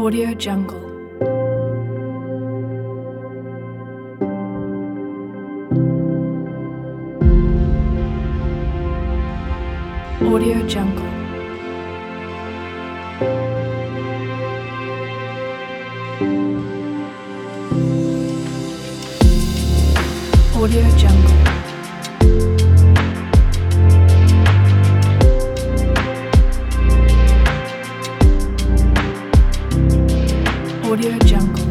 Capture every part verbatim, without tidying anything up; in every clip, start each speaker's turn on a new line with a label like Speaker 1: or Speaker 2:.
Speaker 1: Audio Jungle. Audio Jungle. Audio Jungle. Audio Jungle.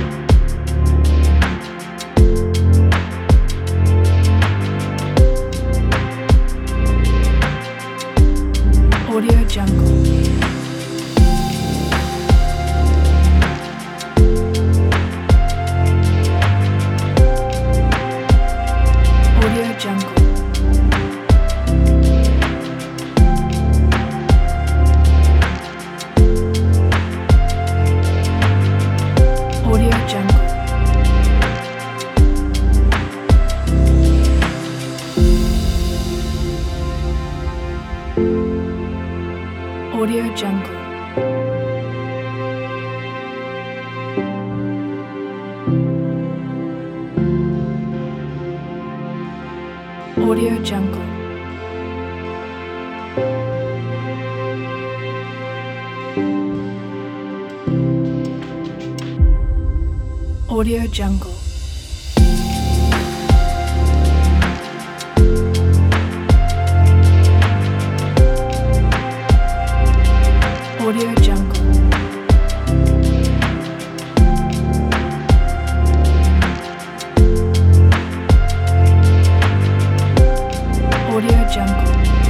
Speaker 1: Audio Jungle. Audio Jungle. Audio Jungle. Audio Jungle. Audio Jungle. Audio Jungle. Audio Jungle. Audio Jungle.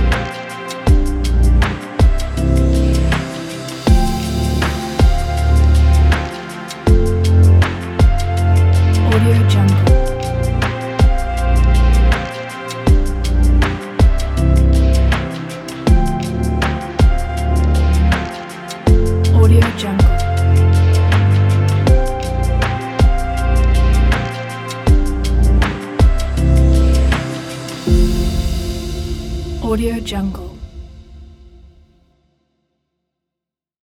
Speaker 1: Audio Jungle. Audio Jungle. Audio Jungle.